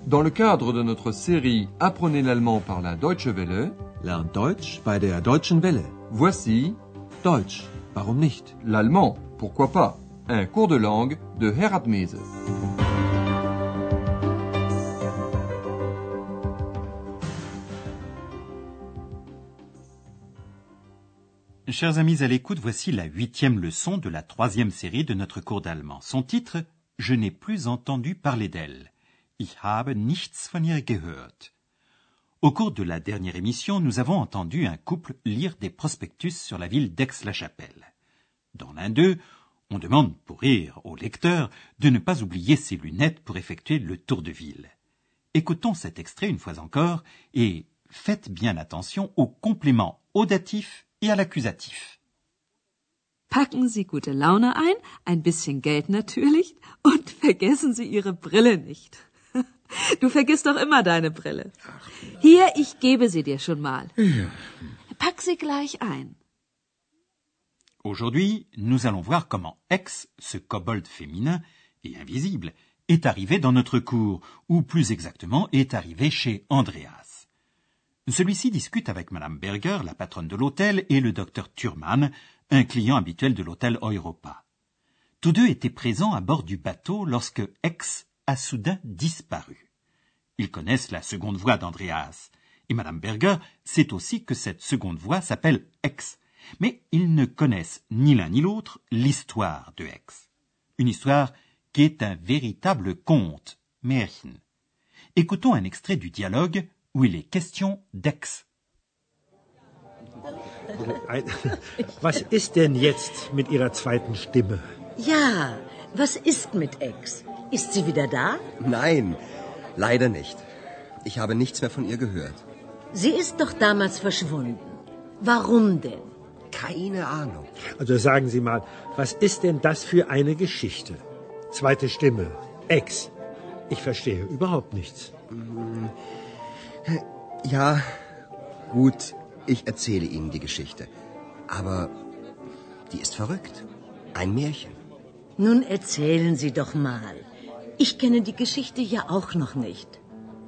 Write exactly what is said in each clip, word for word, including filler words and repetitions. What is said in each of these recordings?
Dans le cadre de notre série Apprenez l'allemand par la Deutsche Welle, Lernt Deutsch bei der Deutschen Welle. voici Deutsch, warum nicht? l'allemand, pourquoi pas, un cours de langue de Herat Mese. Chers amis à l'écoute, voici la huitième leçon de la troisième série de notre cours d'allemand. Son titre, « Je n'ai plus entendu parler d'elle ». Ich habe nichts von ihr gehört. Au cours de la dernière émission, nous avons entendu un couple lire des prospectus sur la ville d'Aix-la-Chapelle. Dans l'un d'eux, on demande pour rire au lecteur de ne pas oublier ses lunettes pour effectuer le tour de ville. Écoutons cet extrait une fois encore et faites bien attention aux compléments audatifs et à l'accusatif. Packen Sie gute Laune ein, ein bisschen Geld natürlich, und vergessen Sie Ihre Brille nicht. Du vergisst doch immer deine Brille. Hier, ich gebe sie dir schon mal. Pack sie gleich ein. Aujourd'hui, nous allons voir comment X, ce kobold féminin et invisible, est arrivé dans notre cours, ou plus exactement, est arrivé chez Andreas. Celui-ci discute avec Madame Berger, la patronne de l'hôtel, et le docteur Thurman, un client habituel de l'hôtel Europa. Tous deux étaient présents à bord du bateau lorsque X a soudain disparu. Ils connaissent la seconde voix d'Andreas, et Madame Berger sait aussi que cette seconde voix s'appelle X, mais ils ne connaissent ni l'un ni l'autre l'histoire de X. Une histoire qui est un véritable conte, Märchen. Écoutons un extrait du dialogue où il est question d'X. Was ist denn jetzt mit Ihrer zweiten Stimme? Ja, was ist mit Ex? Ist sie wieder da? Nein, leider nicht. Ich habe nichts mehr von ihr gehört. Sie ist doch damals verschwunden. Warum denn? Keine Ahnung. Also sagen Sie mal, was ist denn das für eine Geschichte? Zweite Stimme, Ex. Ich verstehe überhaupt nichts. Ja, gut, ich erzähle Ihnen die Geschichte. Aber die ist verrückt. Ein Märchen. Nun erzählen Sie doch mal. Ich kenne die Geschichte ja auch noch nicht.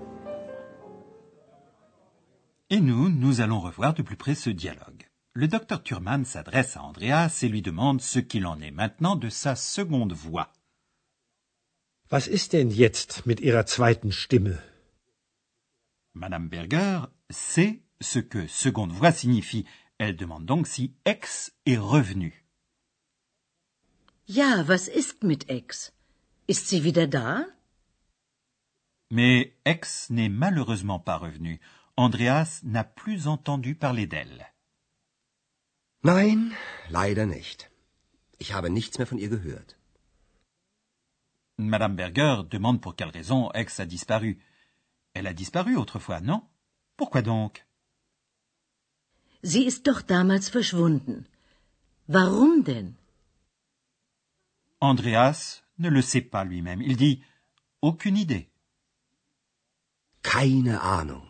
Et nous, nous allons revoir de plus près ce dialogue. Le docteur Thurman s'adresse à Andreas et lui demande ce qu'il en est maintenant de sa seconde voix. Was ist denn jetzt mit Ihrer zweiten Stimme? Madame Berger sait ce que seconde voix signifie. Elle demande donc si X est revenu. Ja, was ist mit Ex? Ist sie wieder da? Mais X n'est malheureusement pas revenu. Andreas n'a plus entendu parler d'elle. Nein, leider nicht. Ich habe nichts mehr von ihr gehört. Madame Berger demande pour quelle raison X a disparu. Elle a disparu autrefois, non? Pourquoi donc? Sie ist doch damals verschwunden. Warum denn? Andreas ne le sait pas lui-même. Il dit « aucune idée ». Keine Ahnung.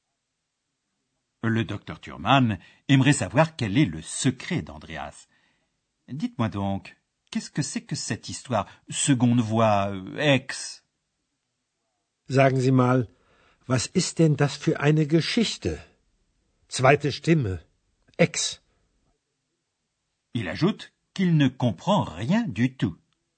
Le docteur Thurman aimerait savoir quel est le secret d'Andreas. Dites-moi donc, qu'est-ce que c'est que cette histoire, seconde voix, euh, ex? Sagen Sie mal, was ist denn das für eine Geschichte? Zweite Stimme, Ex. Il ajoute qu'il ne comprend rien du tout.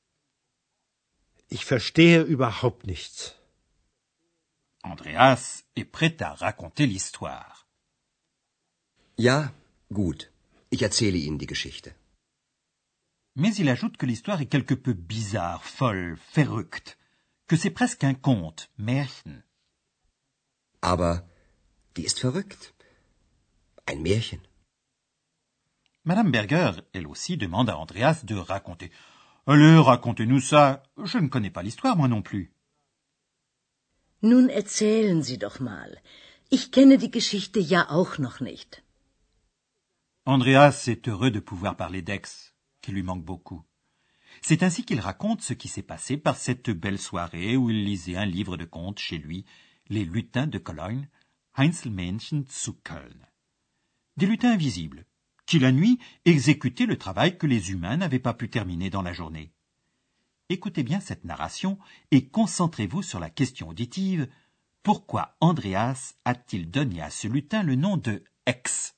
Ich verstehe überhaupt nichts. Andreas est prêt à raconter l'histoire. Ja, gut. Ich erzähle Ihnen die Geschichte. Mais il ajoute que l'histoire est quelque peu bizarre, folle, verrückt, que c'est presque un conte, Märchen. Aber die ist verrückt. Ein Märchen. Madame Berger, elle aussi, demande à Andreas de raconter. Allez, racontez-nous ça. Je ne connais pas l'histoire, moi non plus. Nun erzählen Sie doch mal. Ich kenne die Geschichte ja auch noch nicht. Andreas est heureux de pouvoir parler d'Aix, qui lui manque beaucoup. C'est ainsi qu'il raconte ce qui s'est passé par cette belle soirée où il lisait un livre de contes chez lui, Les lutins de Cologne, Einzelmännchen zu Köln. Des lutins invisibles, qui la nuit exécutaient le travail que les humains n'avaient pas pu terminer dans la journée. Écoutez bien cette narration et concentrez-vous sur la question auditive pourquoi Andreas a-t-il donné à ce lutin le nom de Ex?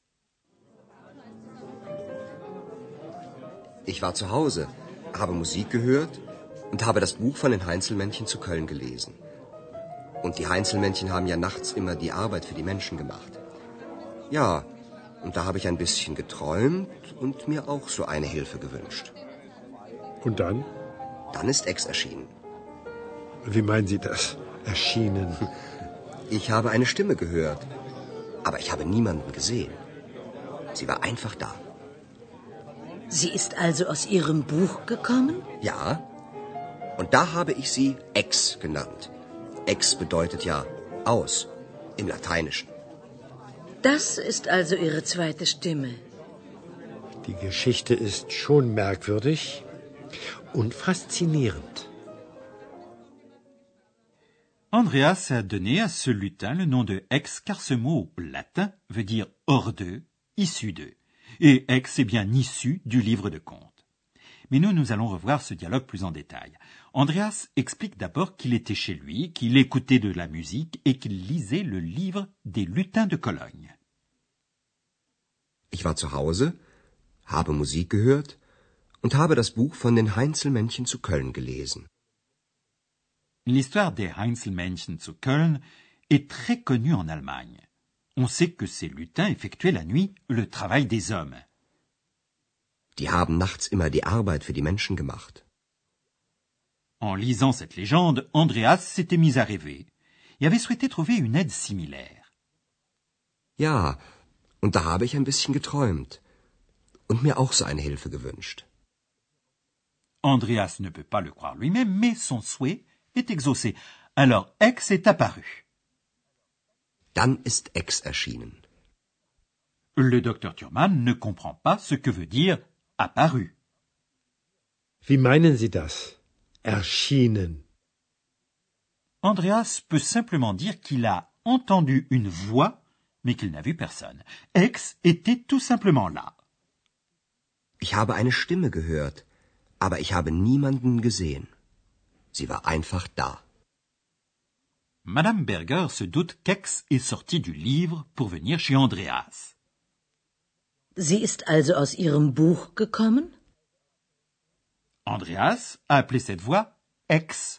Ich war zu Hause, habe Musik gehört und habe das Buch von den Heinzelmännchen zu Köln gelesen. Und die Heinzelmännchen haben ja nachts immer die Arbeit für die Menschen gemacht. Ja, und da habe ich ein bisschen geträumt und mir auch so eine Hilfe gewünscht. Und dann? Dann ist Ex erschienen. Wie meinen Sie das? Erschienen? Ich habe eine Stimme gehört, aber ich habe niemanden gesehen. Sie war einfach da. Sie ist also aus Ihrem Buch gekommen? Ja, und da habe ich sie Ex genannt. Ex bedeutet ja aus im Lateinischen. Das ist also Ihre zweite Stimme. Die Geschichte ist schon merkwürdig und faszinierend. Andreas a donné à ce lutin le nom de Ex car ce mot latin veut dire hors d'eux, issu d'eux. Et Ex est bien issu du livre de contes. Mais nous, nous allons revoir ce dialogue plus en détail. Andreas explique d'abord qu'il était chez lui, qu'il écoutait de la musique et qu'il lisait le livre des lutins de Cologne. Ich war zu Hause, habe Musik gehört und habe das Buch von den Heinzelmännchen zu Köln gelesen. L'histoire des Heinzelmännchen zu Köln est très connue en Allemagne. On sait que ces lutins effectuaient la nuit le travail des hommes. Die haben nachts immer die Arbeit für die Menschen gemacht. En lisant cette légende, Andreas s'était mis à rêver et avait souhaité trouver une aide similaire. Ja, und da habe ich ein bisschen geträumt und mir auch so eine Hilfe gewünscht. Andreas ne peut pas le croire lui-même, mais son souhait est exaucé. Alors Ex est apparu. Dann ist Ex erschienen. Le docteur Thurman ne comprend pas ce que veut dire apparu. Wie meinen Sie das? Erschienen. Andreas peut simplement dire qu'il a entendu une voix, mais qu'il n'a vu personne. Ex était tout simplement là. Ich habe eine Stimme gehört, aber ich habe niemanden gesehen. Sie war einfach da. Madame Berger se doute qu'Ex est sorti du livre pour venir chez Andreas. Sie ist also aus Ihrem Buch gekommen? Andreas a appelé cette voix Ex.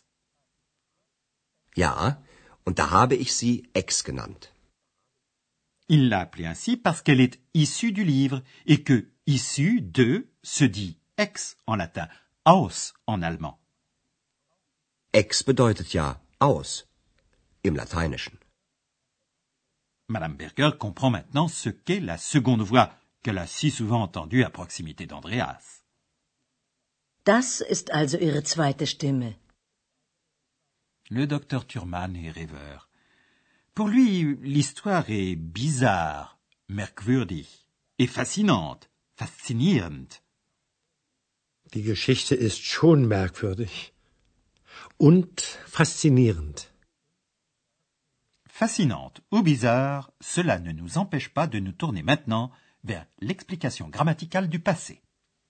Ja, und da habe ich sie Ex genannt. Il l'a appelée ainsi parce qu'elle est issue du livre et que issue de se dit ex en latin, aus en allemand. Ex bedeutet ja aus im Lateinischen. Madame Berger comprend maintenant ce qu'est la seconde voix qu'elle a si souvent entendue à proximité d'Andreas. Das ist also Ihre zweite Stimme. Le docteur Thurman est rêveur. Pour lui, l'histoire est bizarre, merkwürdig et fascinante, faszinierend. Die Geschichte ist schon merkwürdig und faszinierend. Fascinante ou bizarre, cela ne nous empêche pas de nous tourner maintenant vers l'explication grammaticale du passé.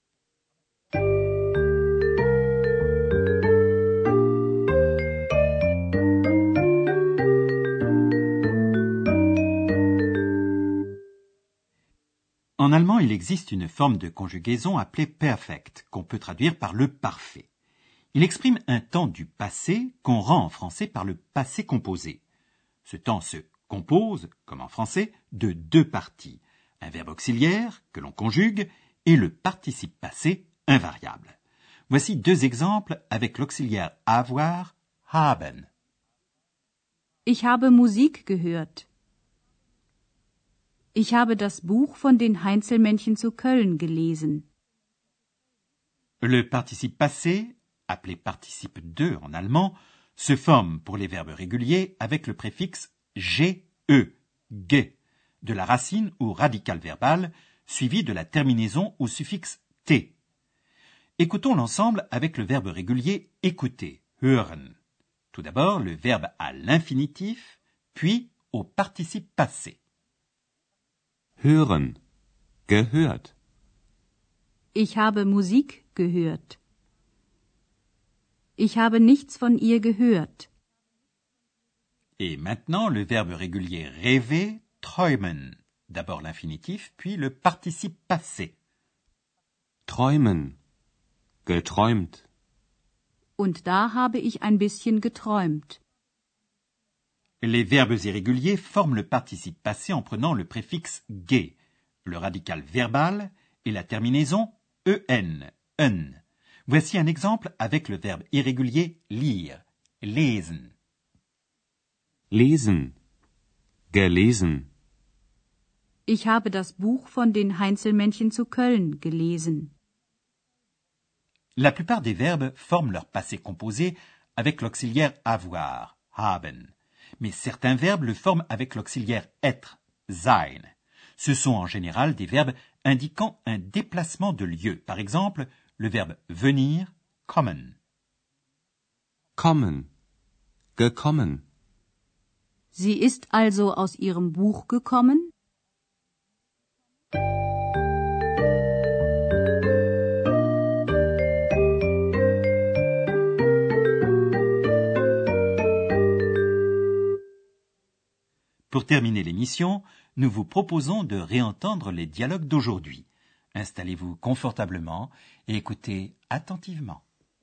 En allemand, il existe une forme de conjugaison appelée perfect, qu'on peut traduire par le parfait. Il exprime un temps du passé qu'on rend en français par le passé composé. Ce temps se compose, comme en français, de deux parties. Un verbe auxiliaire, que l'on conjugue, et le participe passé invariable. Voici deux exemples avec l'auxiliaire avoir, haben. Ich habe Musik gehört. Ich habe das Buch von den Heinzelmännchen zu Köln gelesen. Le participe passé, appelé participe de en allemand, se forme pour les verbes réguliers avec le préfixe ge, ge, de la racine ou radicale verbale, suivi de la terminaison au suffixe t. Écoutons l'ensemble avec le verbe régulier écouter, hören. Tout d'abord, le verbe à l'infinitif, puis au participe passé. Hören. Gehört. Ich habe Musik gehört. Ich habe nichts von ihr gehört. Et maintenant, le verbe régulier rêver, träumen. D'abord l'infinitif, puis le participe passé. Träumen. Geträumt. Und da habe ich ein bisschen geträumt. Les verbes irréguliers forment le participe passé en prenant le préfixe ge, le radical verbal et la terminaison en, en. Voici un exemple avec le verbe irrégulier lire, lesen. Lesen. Gelesen. Ich habe das Buch von den Heinzelmännchen zu Köln gelesen. La plupart des verbes forment leur passé composé avec l'auxiliaire avoir, haben. Mais certains verbes le forment avec l'auxiliaire être, sein. Ce sont en général des verbes indiquant un déplacement de lieu. Par exemple, le verbe venir, kommen. Kommen. Gekommen. Sie ist also aus ihrem Buch gekommen? Pour terminer l'émission, nous vous proposons de réentendre les dialogues d'aujourd'hui. Installez-vous confortablement et écoutez attentivement.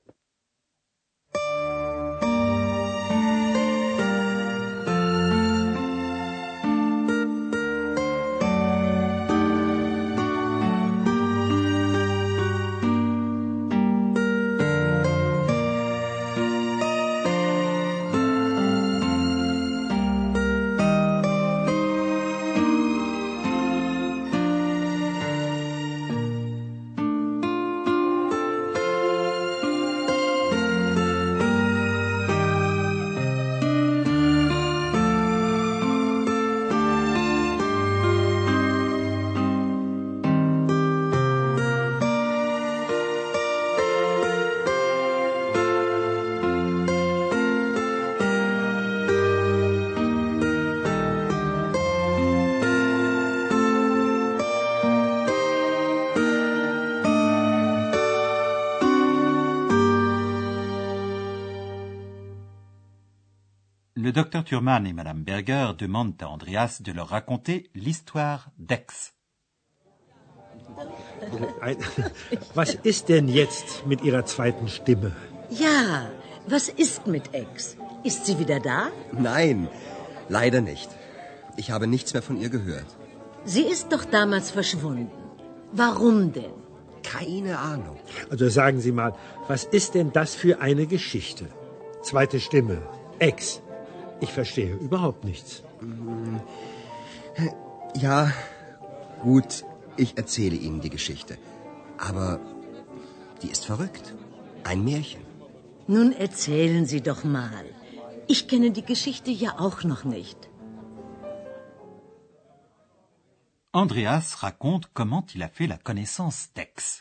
Le docteur Thurman et Madame Berger demandent à Andreas de leur raconter l'histoire d'Aix. Was ist denn jetzt mit Ihrer zweiten Stimme? Ja, was ist mit Ex? Ist sie wieder da? Nein, leider nicht. Ich habe nichts mehr von ihr gehört. Sie ist doch damals verschwunden. Warum denn? Keine Ahnung. Also sagen Sie mal, was ist denn das für eine Geschichte? Zweite Stimme, Ex. Ich verstehe überhaupt nichts. Ja, gut, ich erzähle Ihnen die Geschichte. Aber die ist verrückt. Ein Märchen. Nun erzählen Sie doch mal. Ich kenne die Geschichte ja auch noch nicht. Andreas raconte comment il a fait la connaissance d'Aix.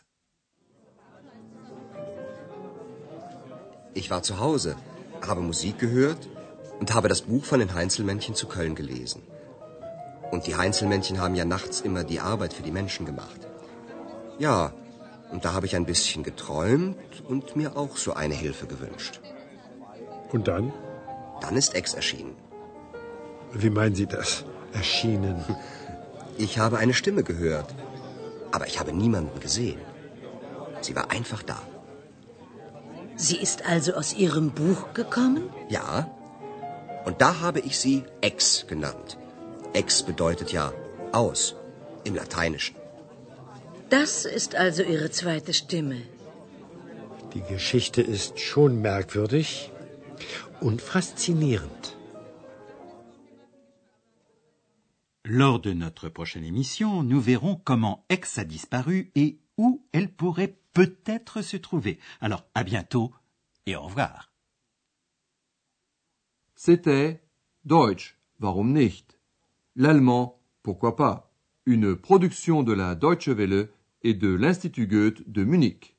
Ich war zu Hause, habe Musik gehört und habe das Buch von den Heinzelmännchen zu Köln gelesen. Und die Heinzelmännchen haben ja nachts immer die Arbeit für die Menschen gemacht. Ja, und da habe ich ein bisschen geträumt und mir auch so eine Hilfe gewünscht. Und dann? Dann ist Ex erschienen. Wie meinen Sie das? Erschienen? Ich habe eine Stimme gehört, aber ich habe niemanden gesehen. Sie war einfach da. Sie ist also aus Ihrem Buch gekommen? Ja, und da habe ich sie Ex genannt. Ex bedeutet ja aus im Lateinischen. Das ist also Ihre zweite Stimme. Die Geschichte ist schon merkwürdig und faszinierend. Lors de notre prochaine émission, nous verrons comment Aix a disparu et où elle pourrait peut-être se trouver. Alors, à bientôt et au revoir. C'était Deutsch, warum nicht? L'allemand, pourquoi pas? Une production de la Deutsche Welle et de l'Institut Goethe de Munich.